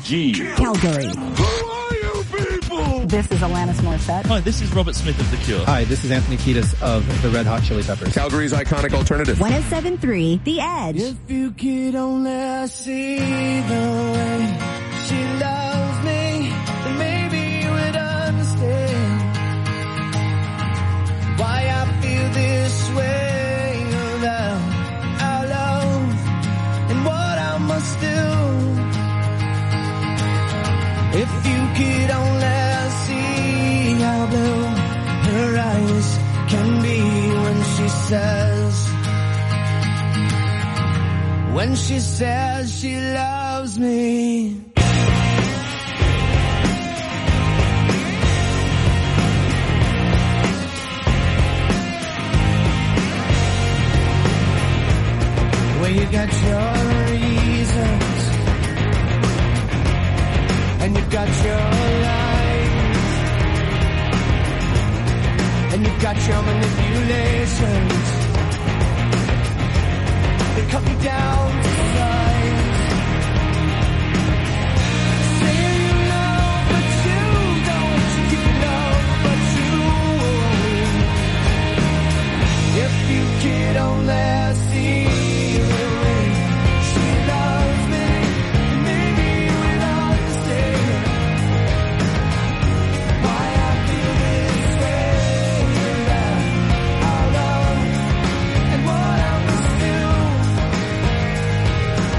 KFG. Calgary. Who are you people? This is Alanis Morissette. Hi, this is Robert Smith of The Cure. Hi, this is Anthony Kiedis of the Red Hot Chili Peppers. Calgary's iconic alternative. 107.3 The Edge. If you could only see the way she loves me, then maybe you would understand why I feel this way about our love and what I must do. If you could only see how blue her eyes can be when she says she loves me. Well, you got your reasons and you got your lies and you got your manipulations. They cut me down to size. Say you love, but you don't. You love, but you won't. If you could only see the way she loves me, maybe you would understand why I feel this way about our love and what I must do.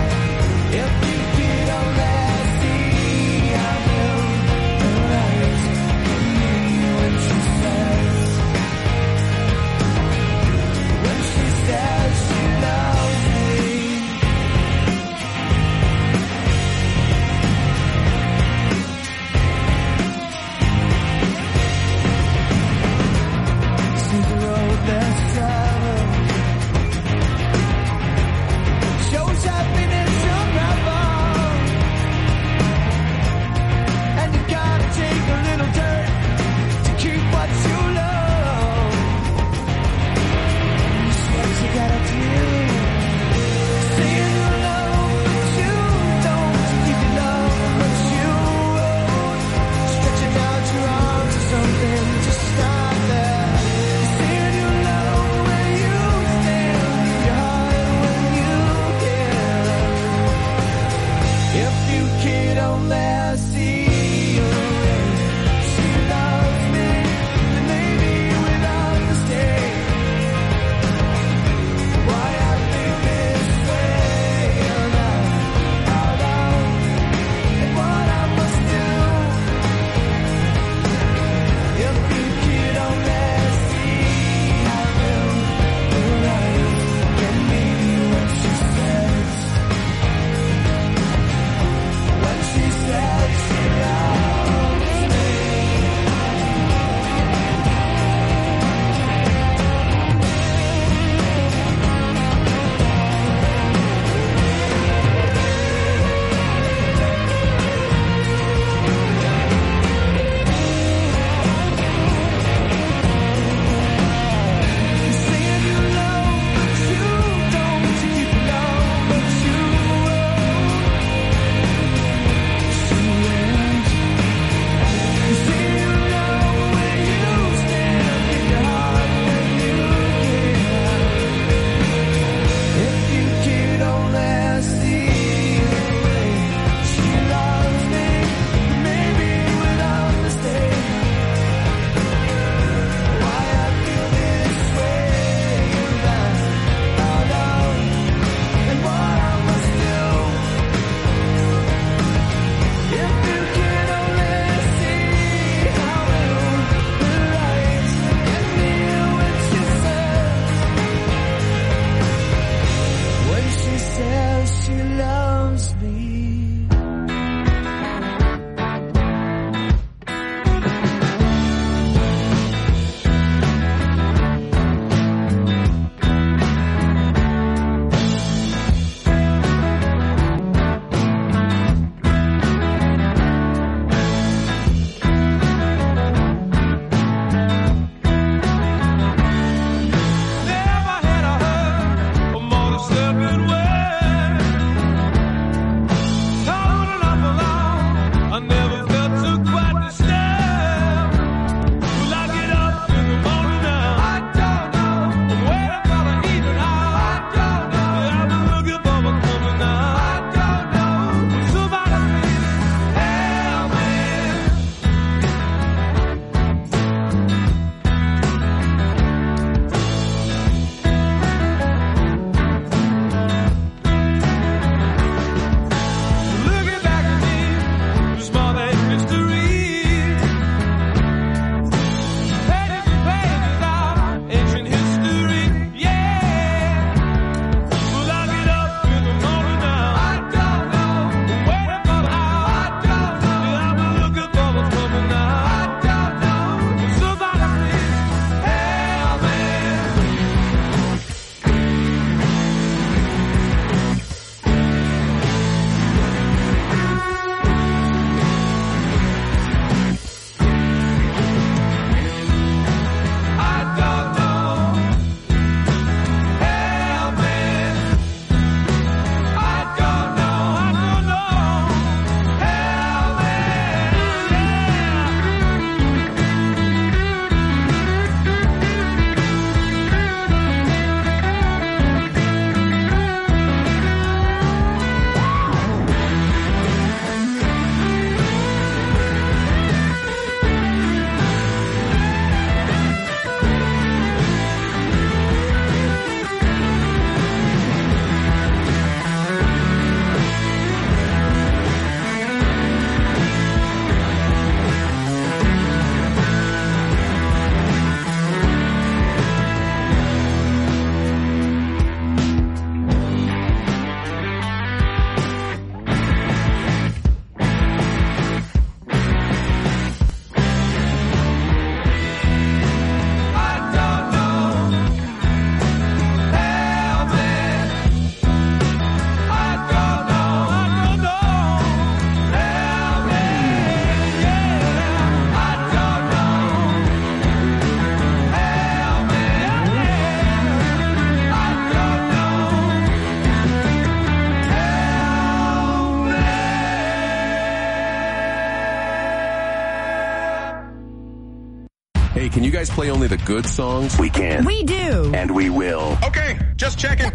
Hey, can you guys play only the good songs? We can. We do. And we will. Okay, just checking.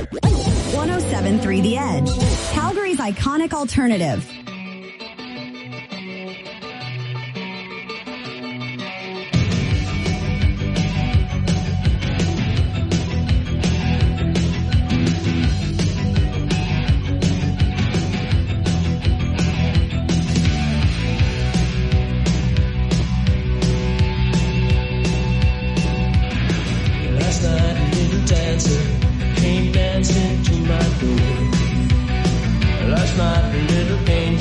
107.3 The Edge, Calgary's iconic alternative. Last night a little dancer came dancing to my door. Last night a little angel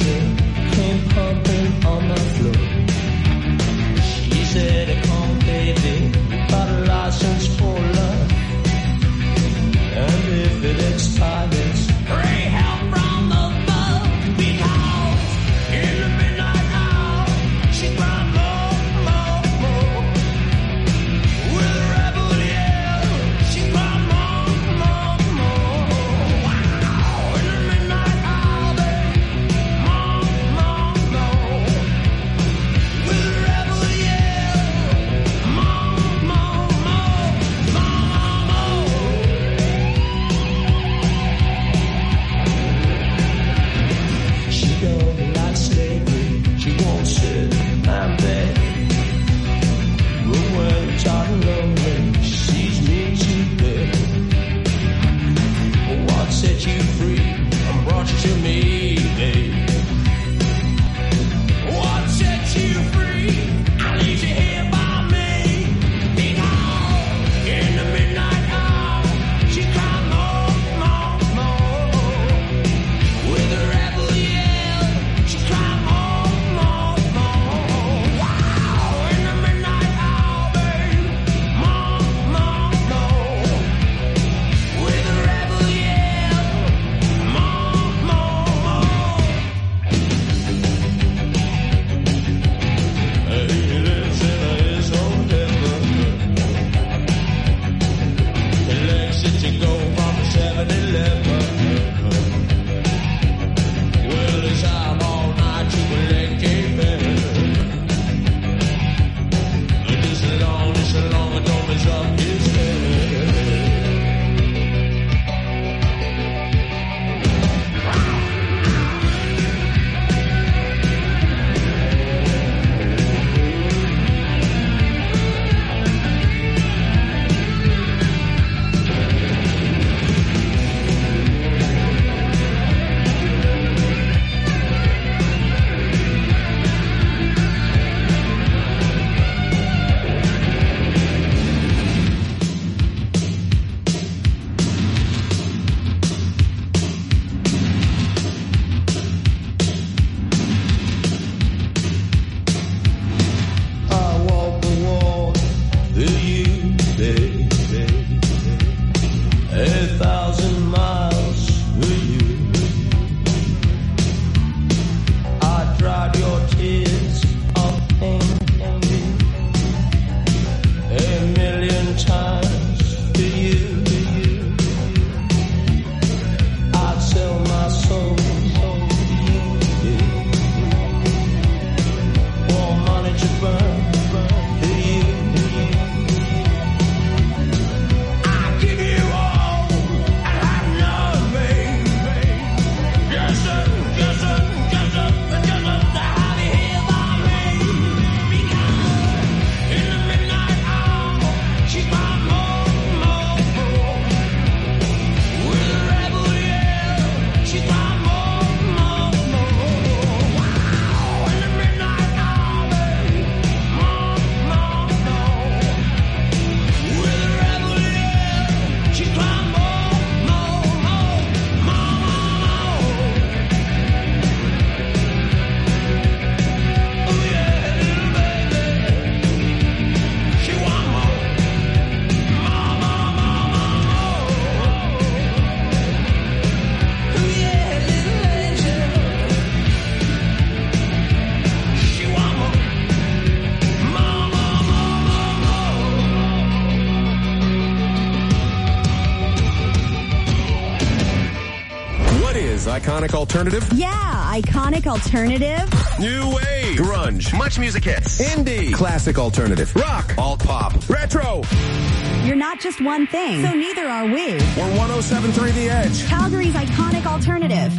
iconic alternative? Yeah, iconic alternative. New wave. Grunge. Much music hits. Indie. Classic alternative. Rock. Alt pop. Retro. You're not just one thing, so neither are we. We're 107.3 The Edge. Calgary's iconic alternative.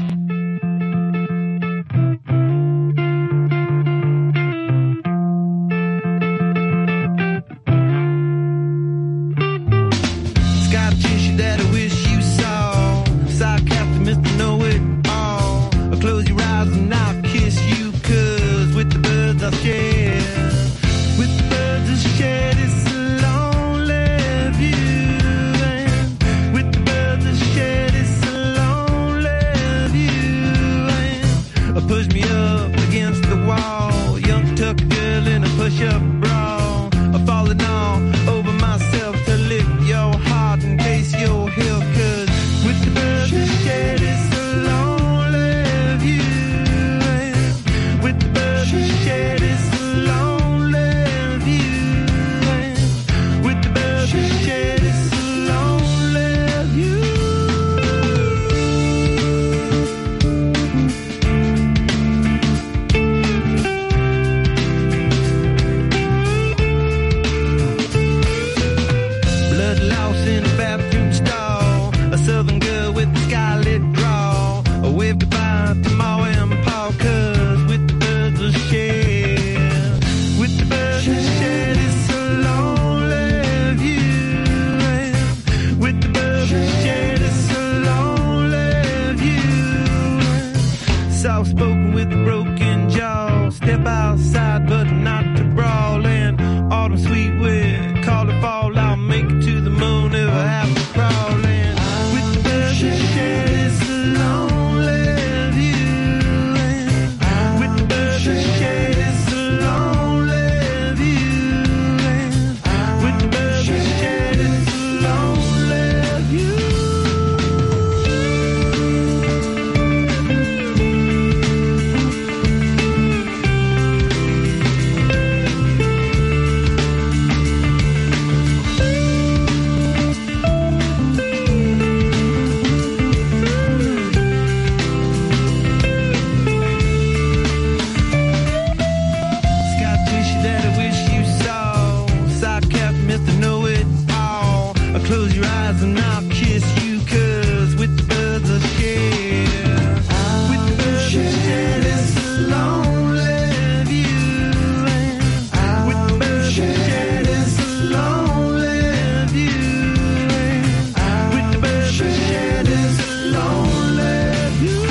Sky tissue that I wish you saw. Sarcastic Mr. Know-It-All. Close your eyes and I'll kiss you, 'cause with the birds I share. With the birds I share this lonely view. And with the birds I share this lonely view. And push me up against the wall. Young tuck girl in a push-up bra. Falling all over myself to lick your heart in case you're here. 'Cause with the birds I share this lonely view. And with the birds I share this lonely view. And with the birds I share this lonely view. Blood loss in a bathroom stall. A southern girl with a scarlet draw. A wave goodbye to Ma and Pa, 'cause with the birds I share. With the birds I share this lonely view. And with the birds I share this lonely view. Soft spoken with a broken jaw. Step outside but not to brawl. And autumn sweet wind, call it fall. I'll make it to the moon if I have to crawl. And with the birds I share this lonely view. And with the birds I share this lonely view. And with the birds I share this lonely view. Sky tissue that I wish you saw. Sarcastic Mr. Know-It-All. Close your eyes and I'll kiss you, 'cause with the birds I share. With the birds I share this lonely view. And with the birds I share this lonely view. And with the birds I share this lonely view.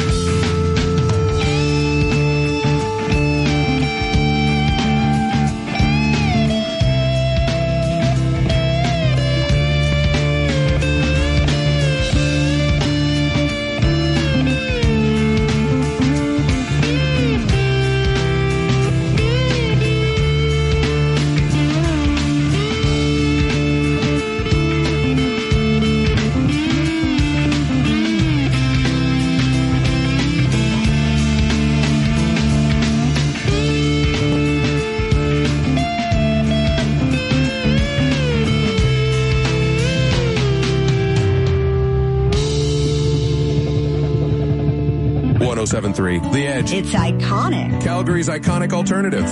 The Edge. It's iconic. Calgary's iconic alternative.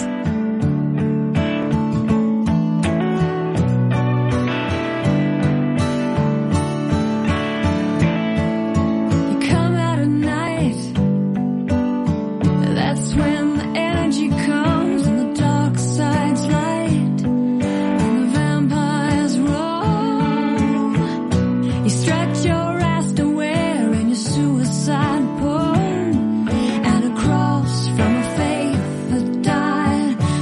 You come out at night. That's when the energy comes and the dark side's light and the vampires roll. You stretch your ass to wearing your suicide pose. And across from a faith that died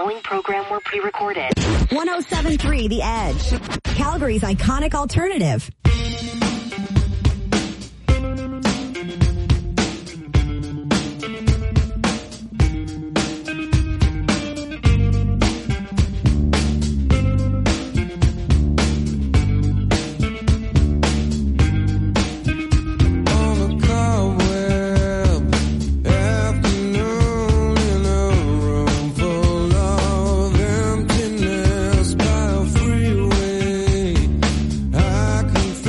following program were pre-recorded. 107.3 The Edge. Calgary's iconic alternative. I can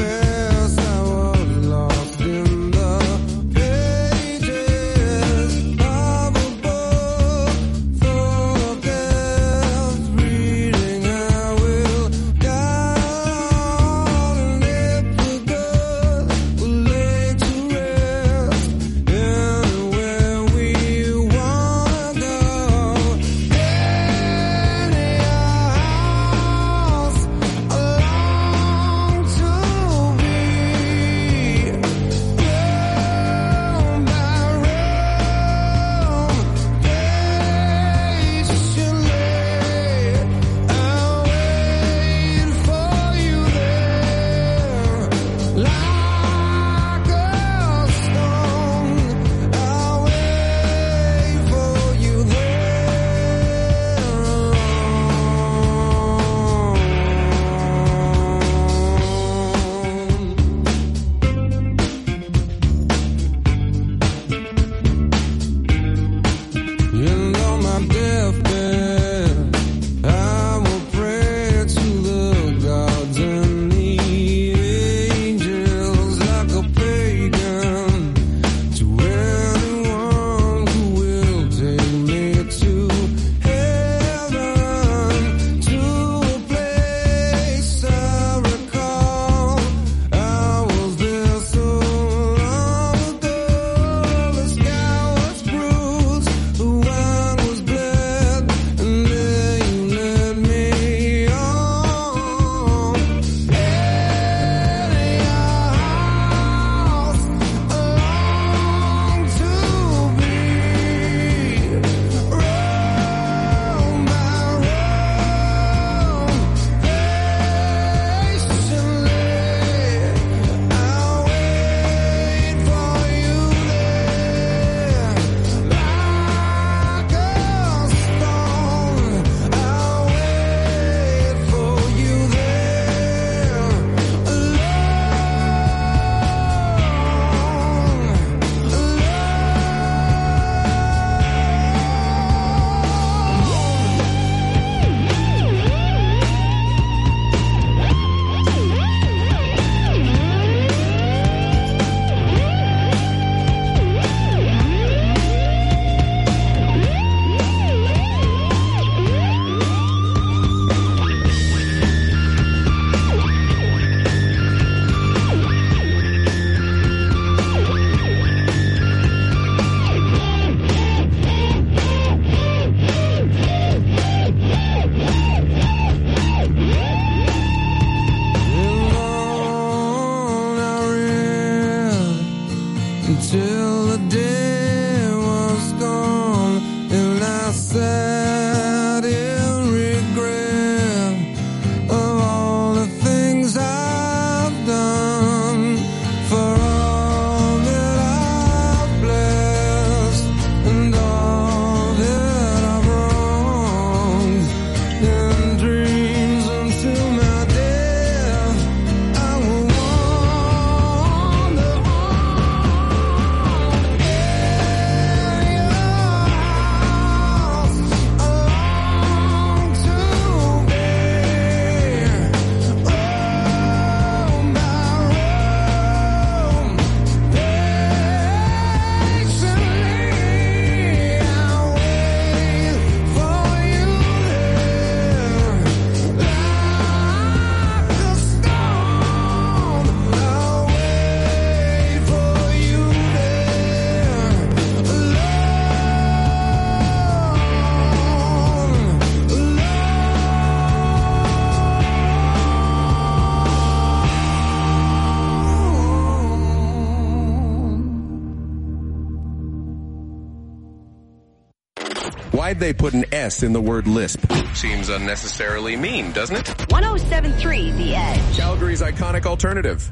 they put an S in the word lisp? Seems unnecessarily mean, doesn't it? 107.3 The Edge. Calgary's iconic alternative.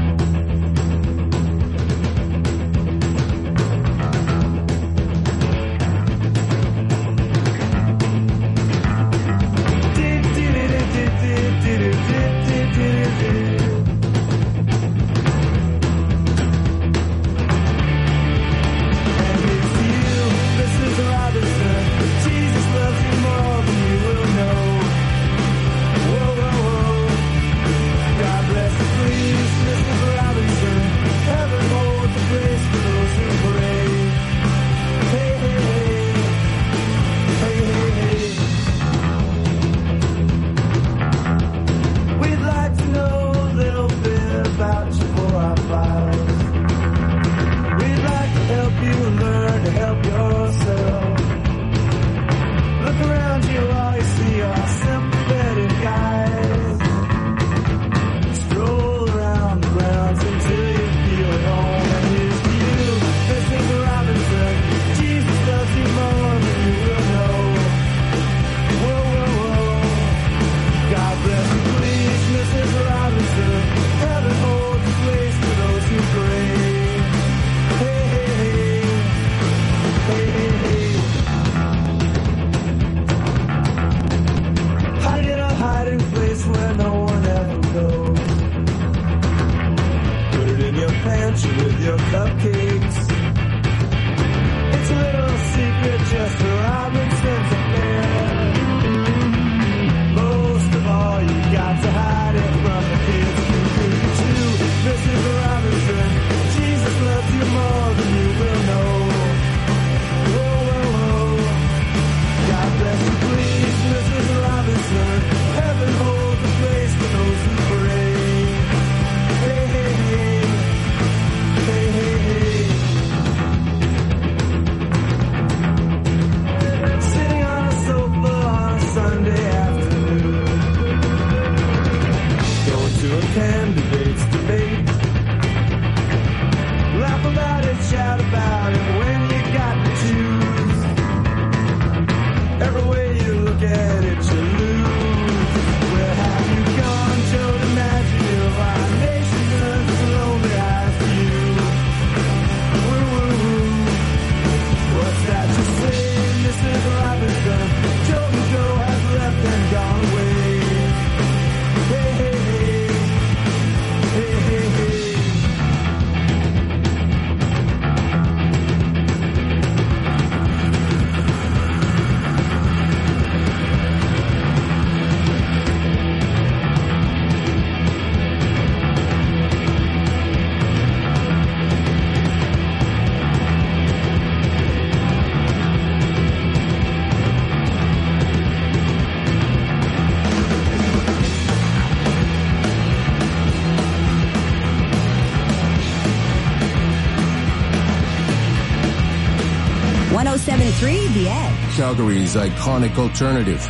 The Edge. Calgary's iconic alternative.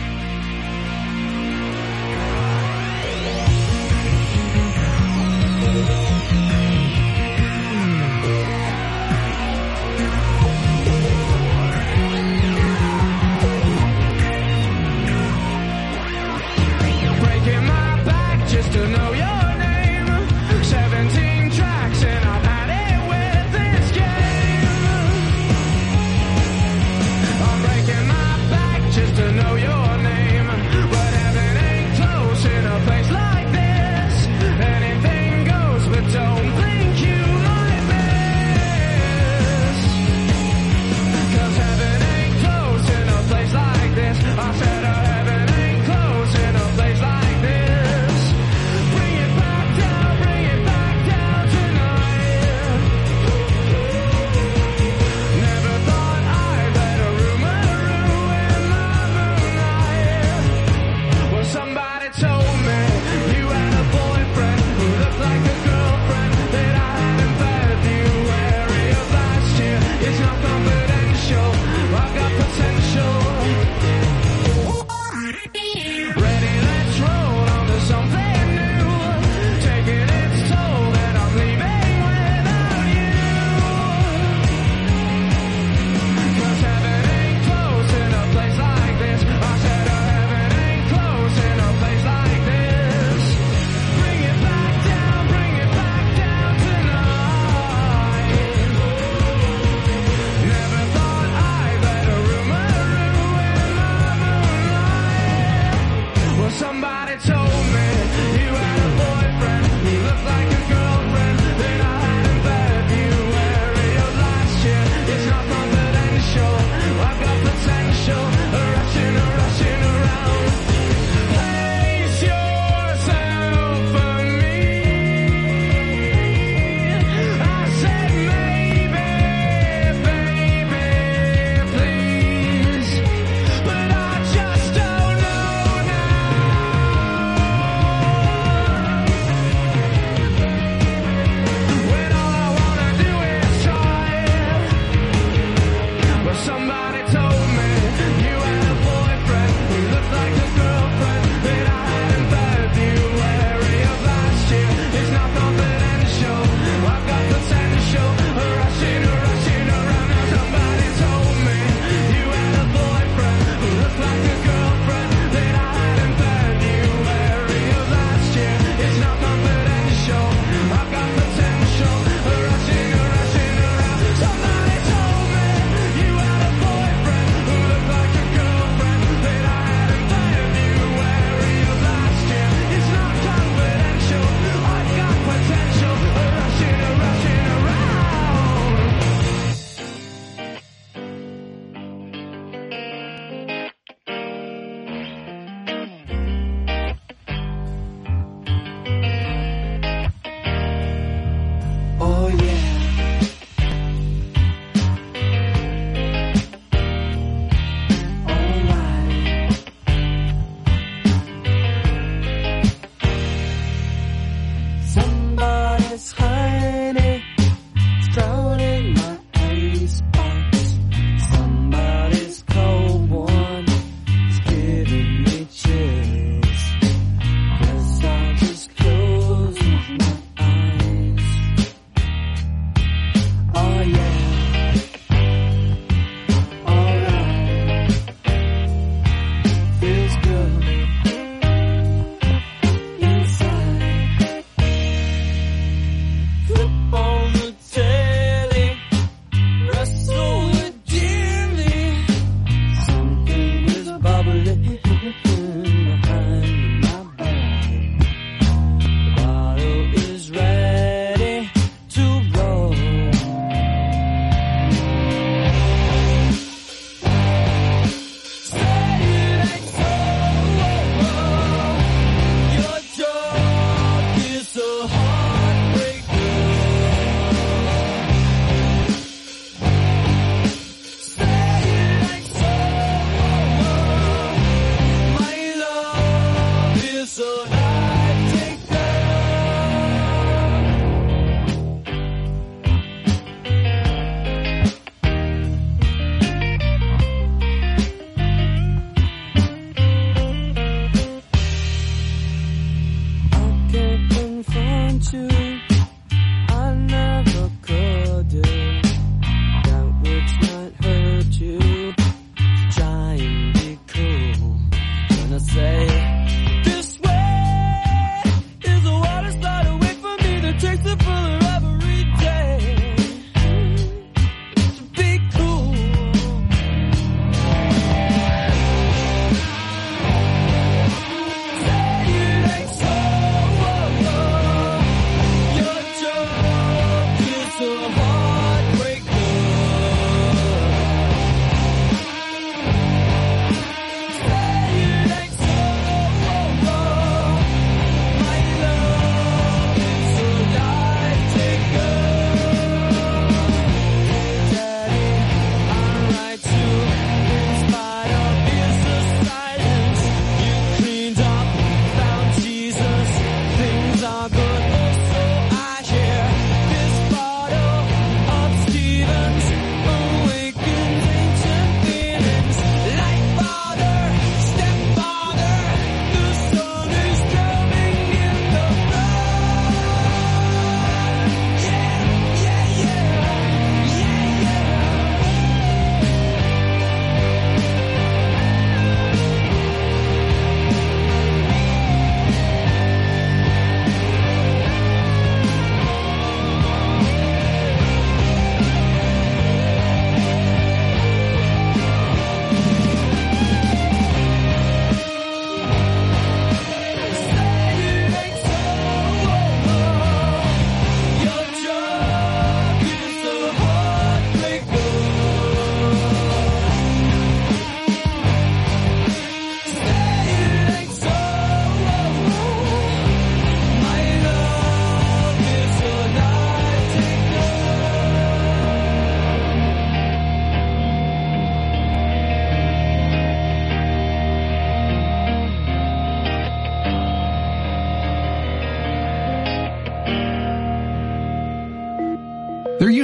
Breaking my back just to know your name. 17 tracks and I've had it with this game. I'm breaking my back just to know your name. But heaven ain't close in a place like this. Anything goes, but don't think you like this. 'Cause heaven ain't close in a place like this. I said heaven ain't close in a place like this. Bring it back down tonight. Never thought I'd let a rumor ruin my moonlight.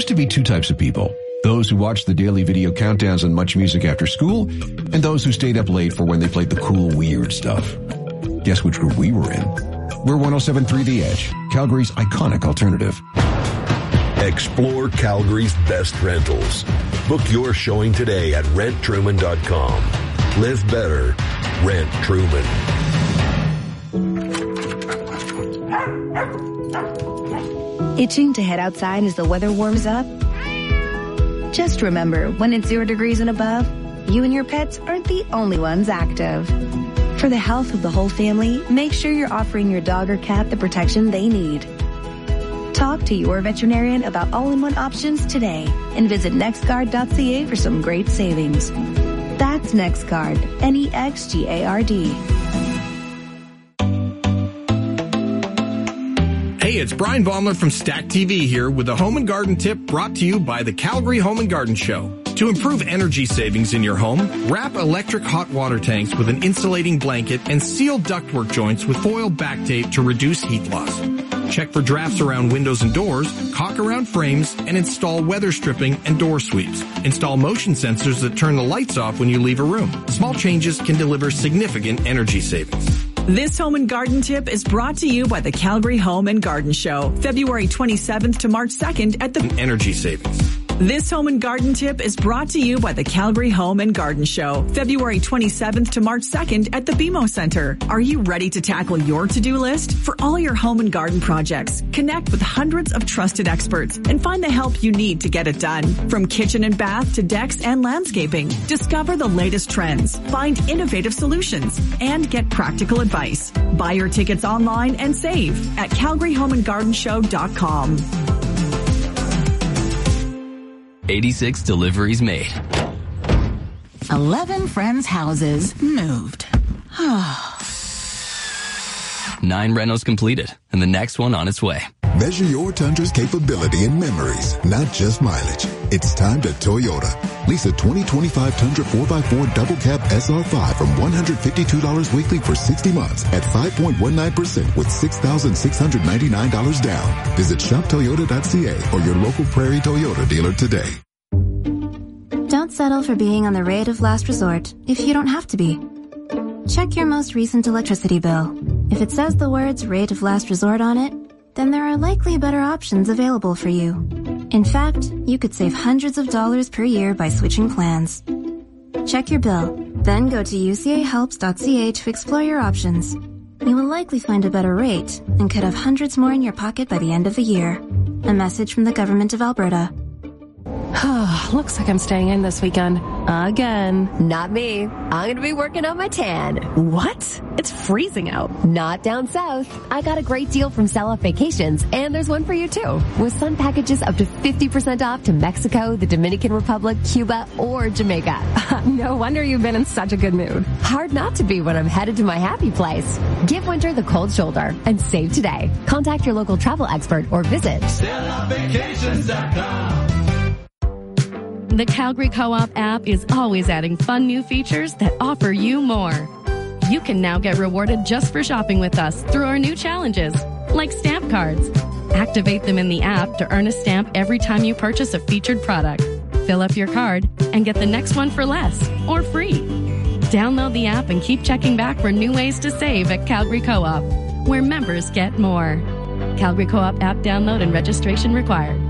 to be two types of people. Those who watch the daily video countdowns and much music after school, and those who stayed up late for when they played the cool, weird stuff. Guess which group we were in? We're 107.3 The Edge, Calgary's iconic alternative. Explore Calgary's best rentals. Book your showing today at renttruman.com. Live better. Rent Truman. Itching to head outside as the weather warms up? Just remember, when it's 0 degrees and above, you and your pets aren't the only ones active. For the health of the whole family, make sure you're offering your dog or cat the protection they need. Talk to your veterinarian about all-in-one options today and visit nextguard.ca for some great savings. That's NextGuard, NEXGARD. Hey, it's Brian Baumler from Stack TV here with a home and garden tip brought to you by the Calgary Home and Garden Show. To improve energy savings in your home, wrap electric hot water tanks with an insulating blanket and seal ductwork joints with foil back tape to reduce heat loss. Check for drafts around windows and doors, caulk around frames, and install weather stripping and door sweeps. Install motion sensors that turn the lights off when you leave a room. Small changes can deliver significant energy savings. This home and garden tip is brought to you by the Calgary Home and Garden Show, February 27th to March 2nd at the Energy Savings. This home and garden tip is brought to you by the Calgary Home and Garden Show, February 27th to March 2nd at the BMO Center. Are you ready to tackle your to-do list? For all your home and garden projects, connect with hundreds of trusted experts and find the help you need to get it done. From kitchen and bath to decks and landscaping, discover the latest trends, find innovative solutions, and get practical advice. Buy your tickets online and save at CalgaryHomeandGardenShow.com. 86 deliveries made. 11 friends' houses moved. 9 renos completed, and the next one on its way. Measure your Tundra's capability in memories, not just mileage. It's time to Toyota. Lease a 2025 Tundra 4x4 double cab SR5 from $152 weekly for 60 months at 5.19% with $6,699 down. Visit shoptoyota.ca or your local Prairie Toyota dealer today. Don't settle for being on the rate of last resort if you don't have to be. Check your most recent electricity bill. If it says the words rate of last resort on it, then there are likely better options available for you. In fact, you could save hundreds of dollars per year by switching plans. Check your bill, then go to ucahelps.ca to explore your options. You will likely find a better rate and could have hundreds more in your pocket by the end of the year. A message from the Government of Alberta. Looks like I'm staying in this weekend. Again. Not me. I'm going to be working on my tan. What? It's freezing out. Not down south. I got a great deal from Sell Off Vacations, and there's one for you too. With sun packages up to 50% off to Mexico, the Dominican Republic, Cuba, or Jamaica. No wonder you've been in such a good mood. Hard not to be when I'm headed to my happy place. Give winter the cold shoulder and save today. Contact your local travel expert or visit selloffvacations.com. The Calgary Co-op app is always adding fun new features that offer you more. You can now get rewarded just for shopping with us through our new challenges, like stamp cards. Activate them in the app to earn a stamp every time you purchase a featured product. Fill up your card and get the next one for less or free. Download the app and keep checking back for new ways to save at Calgary Co-op, where members get more. Calgary Co-op app download and registration required.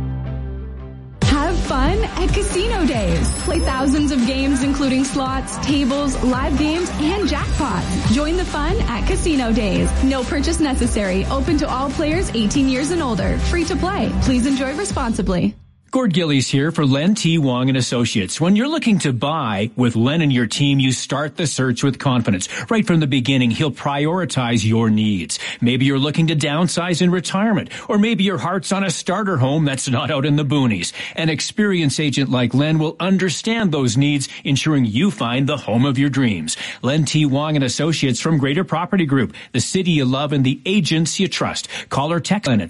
Have fun at Casino Days. Play thousands of games including slots, tables, live games, and jackpots. Join the fun at Casino Days. No purchase necessary. Open to all players 18 years and older. Free to play. Please enjoy responsibly. Gord Gillies here for Len T. Wong and Associates. When you're looking to buy with Len and your team, you start the search with confidence. Right from the beginning, he'll prioritize your needs. Maybe you're looking to downsize in retirement, or maybe your heart's on a starter home that's not out in the boonies. An experienced agent like Len will understand those needs, ensuring you find the home of your dreams. Len T. Wong and Associates from Greater Property Group, the city you love and the agents you trust. Call or text Len at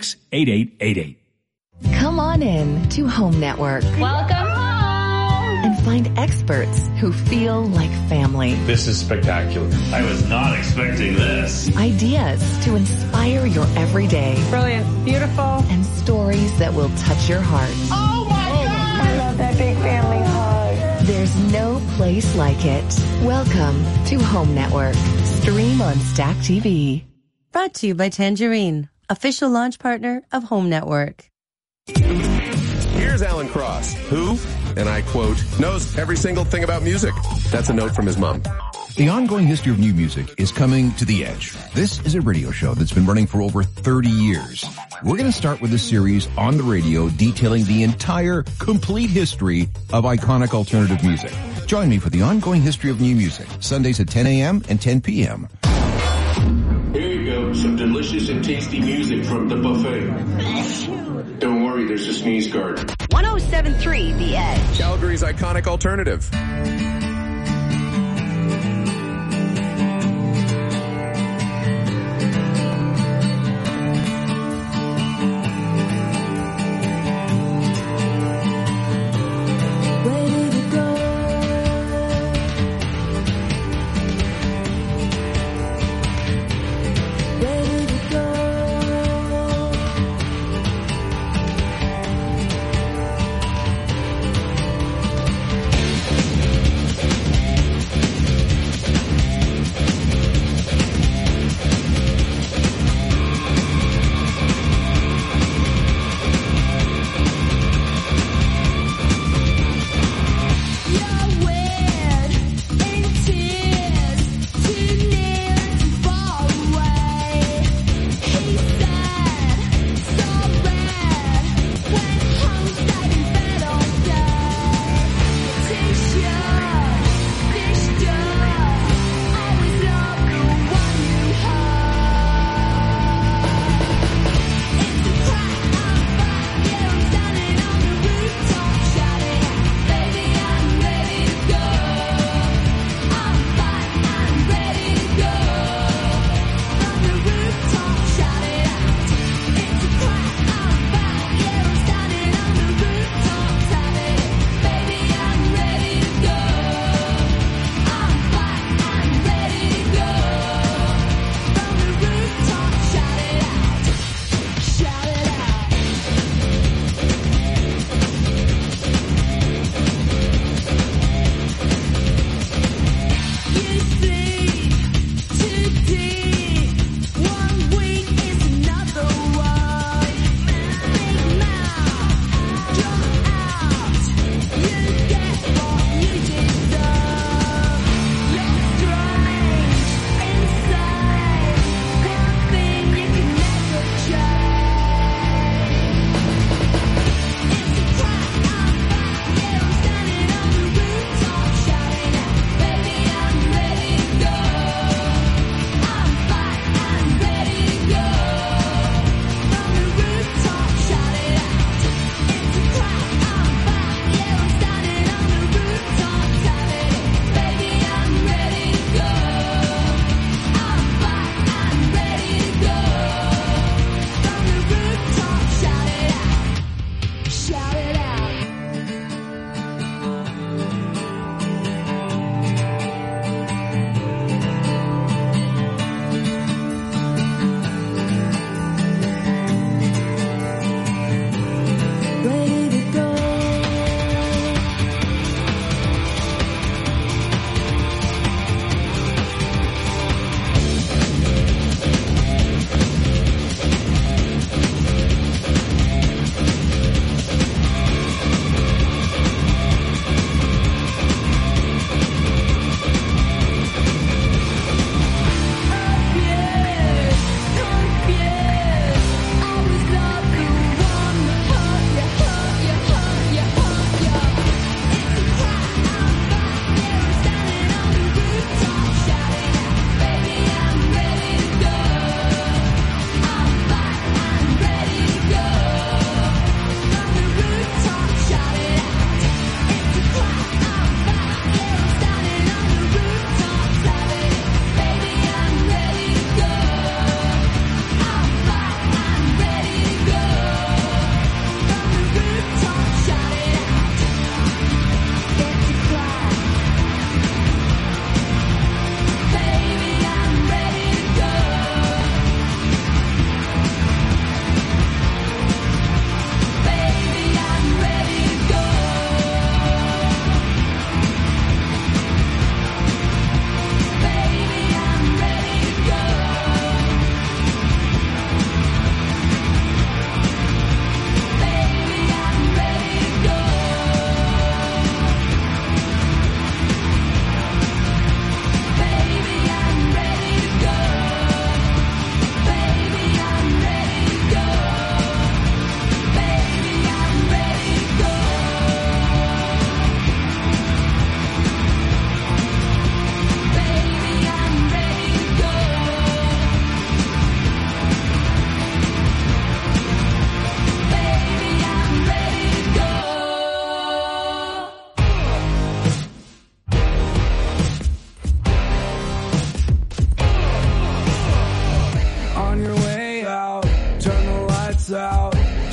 403-606-8888. Come on in to Home Network. Welcome home! And and find experts who feel like family. This is spectacular. I was not expecting this. Ideas to inspire your everyday. Brilliant. Beautiful. And stories that will touch your heart. Oh my God! I love that big family hug. There's no place like it. Welcome to Home Network. Stream on Stack TV. Brought to you by Tangerine, official launch partner of Home Network. Here's Alan Cross, who, and I quote, knows every single thing about music. That's a note from his mom. The ongoing history of new music is coming to the edge. This is a radio show that's been running for over 30 years. We're going to start with a series on the radio detailing the entire, complete history of iconic alternative music. Join me for the ongoing history of new music, Sundays at 10 a.m. and 10 p.m. Here you go, some delicious and tasty music from the buffet. Don't worry, there's a sneeze guard. 107.3 The Edge. Calgary's iconic alternative.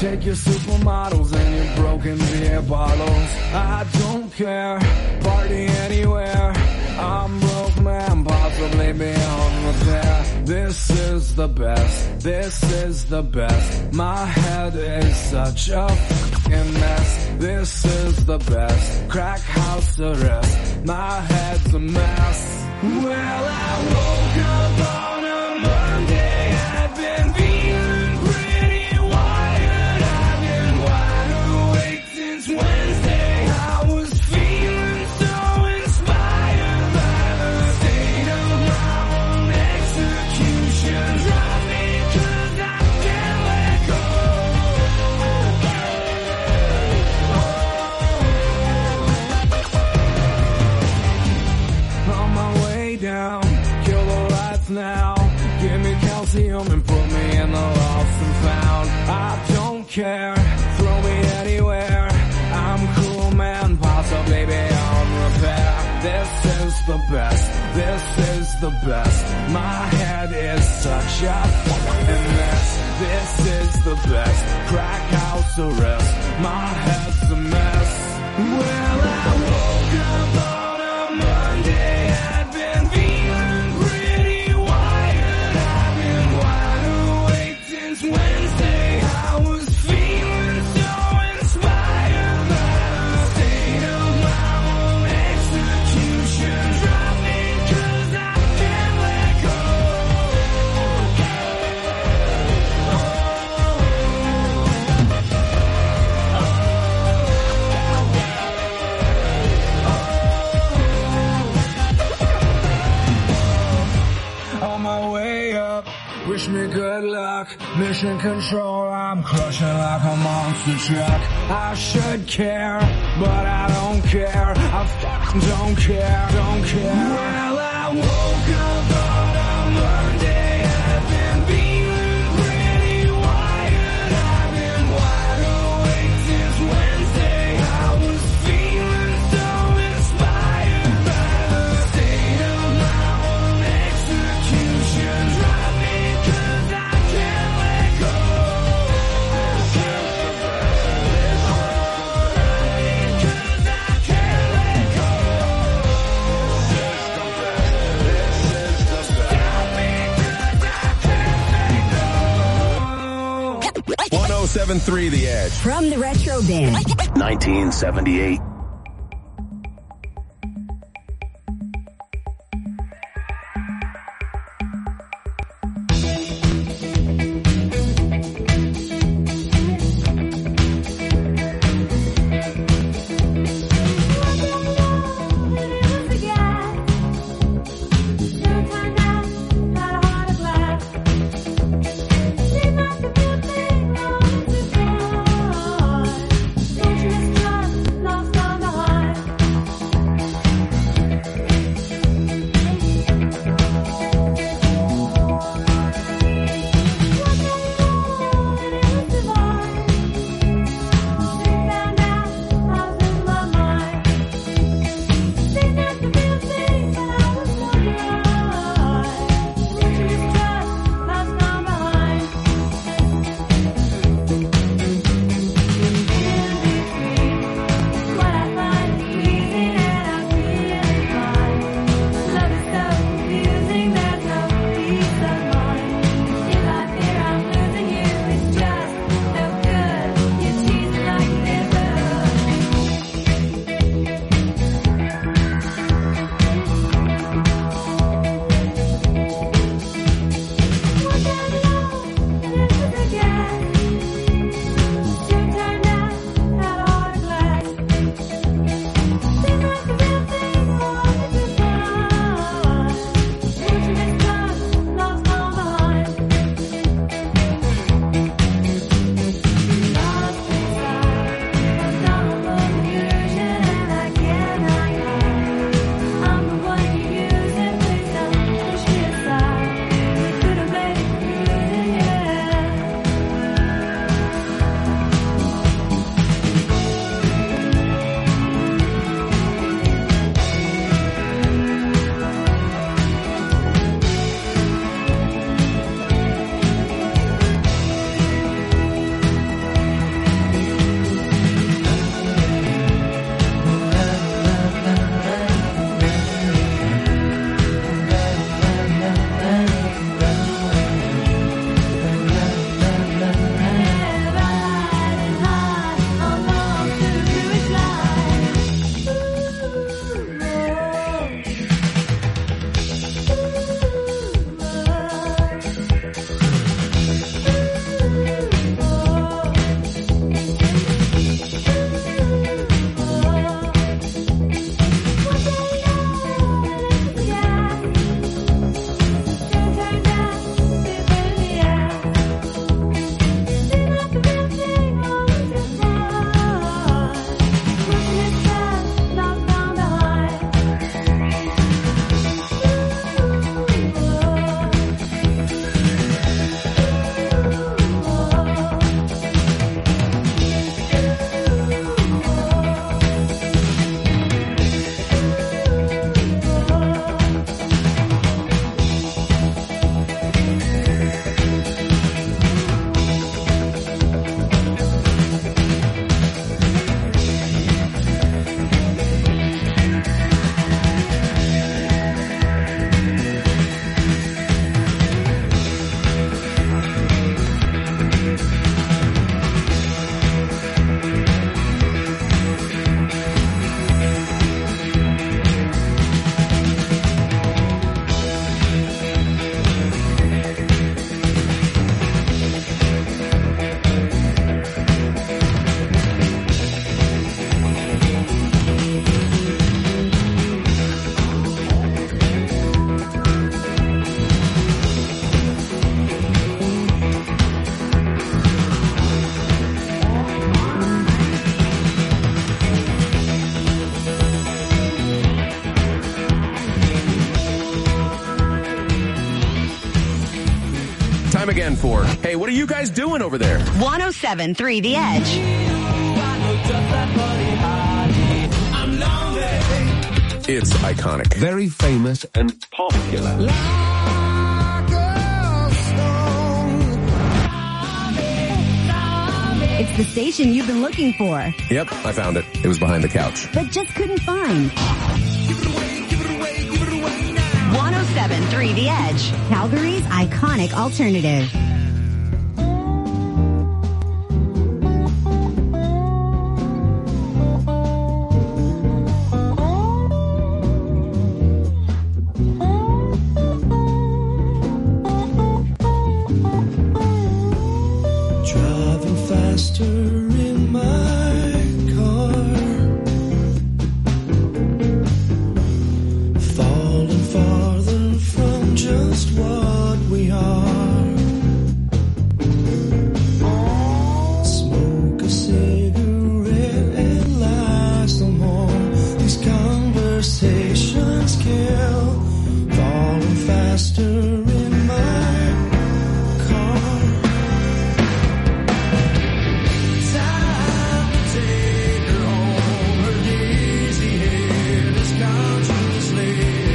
Take your supermodels and your broken beer bottles. I don't care, party anywhere. I'm broke man, possibly beyond repair. This is the best, this is the best. My head is such a fucking mess. This is the best, crack house arrest. My head's a mess. Well, I woke up on a Monday. I've been feeling pretty wired. I've been wide awake since Wednesday. I was feeling so inspired by the state of my own execution. Drive me 'cause I can't let go. On my way down, kill the lights now. Give me calcium and put me in the lost and found. I don't care, throw me anywhere. I'm cool man, possibly beyond repair. This is the best, this is the best. My head is such a fucking mess. This is the best, crack house arrest. My head's a mess. Well, I woke up on a Monday. I'd been feeling pretty wired. I've been wide awake since Wednesday. I was feeling so inspired by the state of my own execution. Drive me 'cause I can't let go. On my way up, wish me good luck. Mission control, I'm crushing like a monster truck. I should care, but I don't care. I fucking don't care, don't care. Well, I woke up on a Monday. I've been feeling pretty wired. I've been wide awake since Wednesday. I was feeling so inspired by the state of my own execution. Drive me 'cause I can't let go. One 107.3 The Edge. From the Retro Bin. 1978. Lost Time again for, hey, what are you guys doing over there? 107.3 The Edge. It's iconic. Very famous and popular. It's the station you've been looking for, Yep, I found it. It was behind the couch. but just couldn't find. 107.3 The Edge. Calgary's iconic alternative. Driving faster in my car, falling farther from just what we are. Smoke a cigarette and lie some more. These conversations kill. Falling faster in my car. Time to take her home. Her dizzy head is consciously.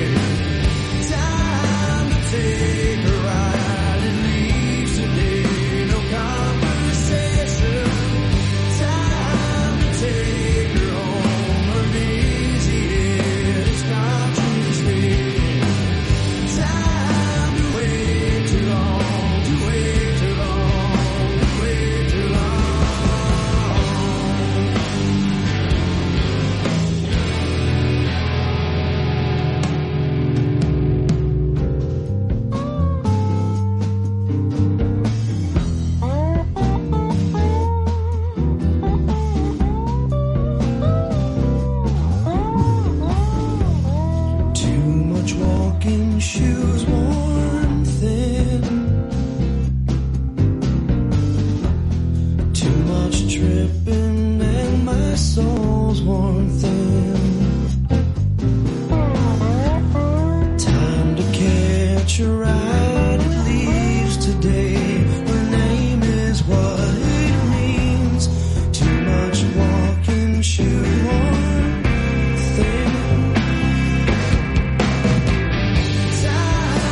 Time to take her ride and leave today. No conversation. Time to take her home. Her dizzy head is consciously. Time to wait too long. To wait too long. To wait too long. Too much walking, shoes worn thin. Too much tripping, and my soul's worn thin. Time to catch a ride, it leaves today. Her name is what it means. Too much walking, shoes worn thin. Time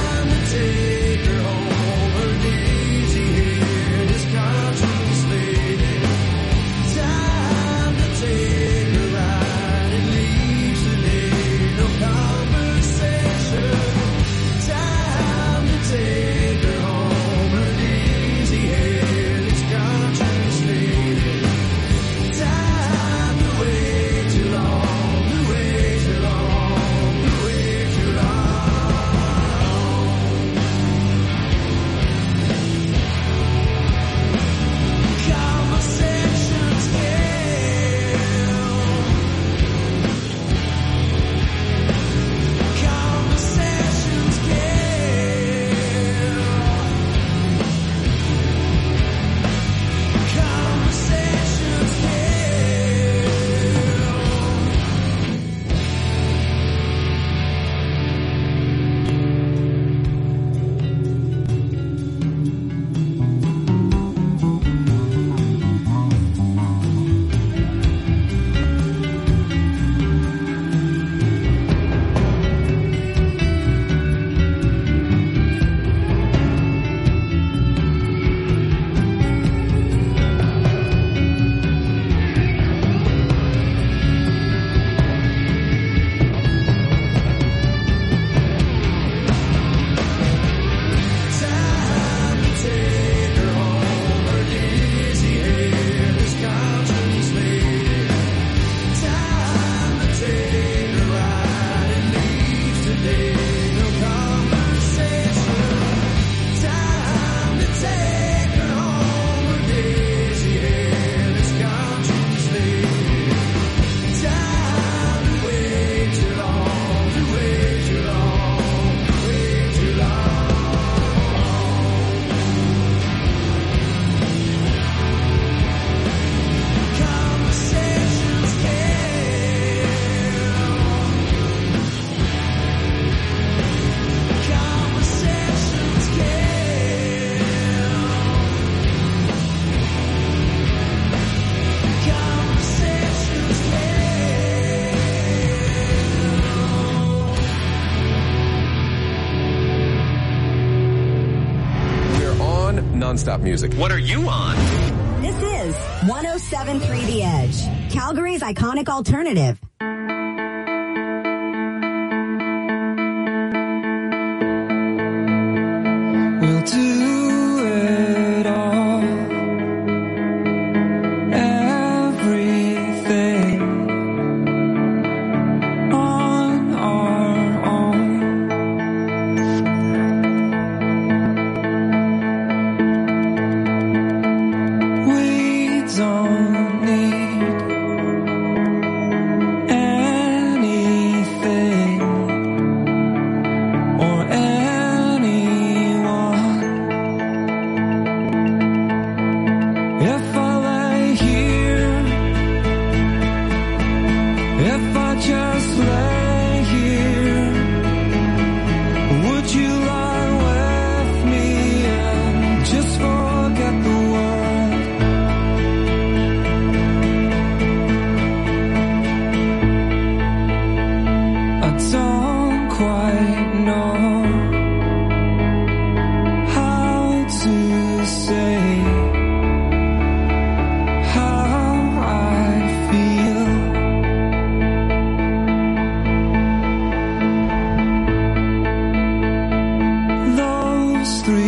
nonstop music. What are you on? This is 107.3 The Edge, Calgary's iconic alternative. We'll do it all, everything on our own. We don't need anything or anyone. If I lay here, if I just lay here, would you lie with me and just forget the world? I don't quite know how to say how I feel. Those 3